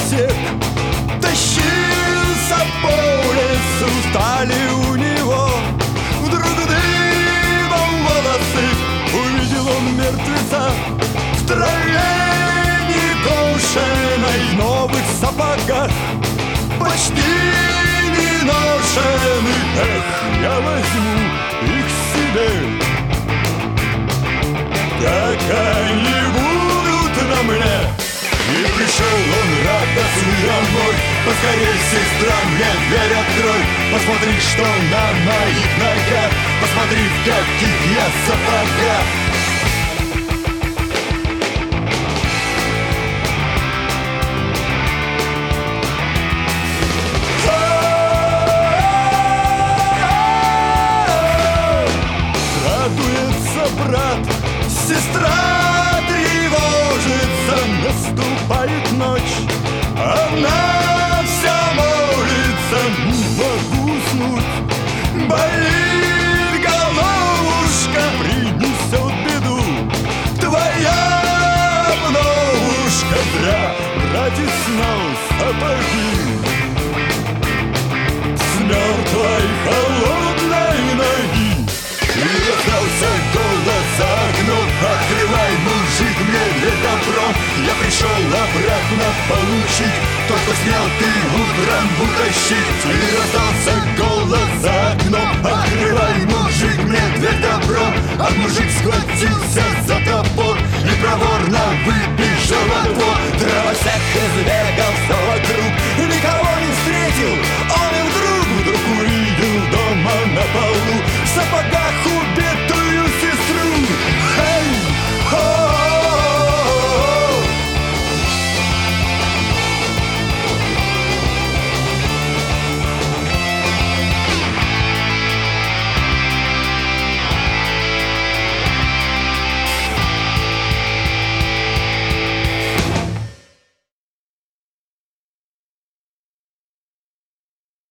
всех тащился по лесу, стали у него вдруг дыбом волосы. Увидел он мертвеца в траве некошенной, в новых сапогах, почти не ношены. Эх, я возьму их себе, как они будут на мне. И пришел он радостный домой. Поскорей, сестра, мне дверь открой. Посмотри, что на моих ногах, посмотри, в каких я сапогах. Радуется брат, сестра тревожится, наступает ночь, она вся молится. Не могу уснуть, болит головушка, принесет беду твоя обновушка. Зря братец снял сапоги с мертвой холодной ноги. И раздался голос за окном: открывай, мужик, мне не добро. Я пришел обратно получить то, что снял ты утром утащить. И раздался голос за окном: открывай, мужик, мне дверь добро. А мужик схватился за топор и проворно выбежал во двор. Дровосек избегал все вокруг, никого не встретил,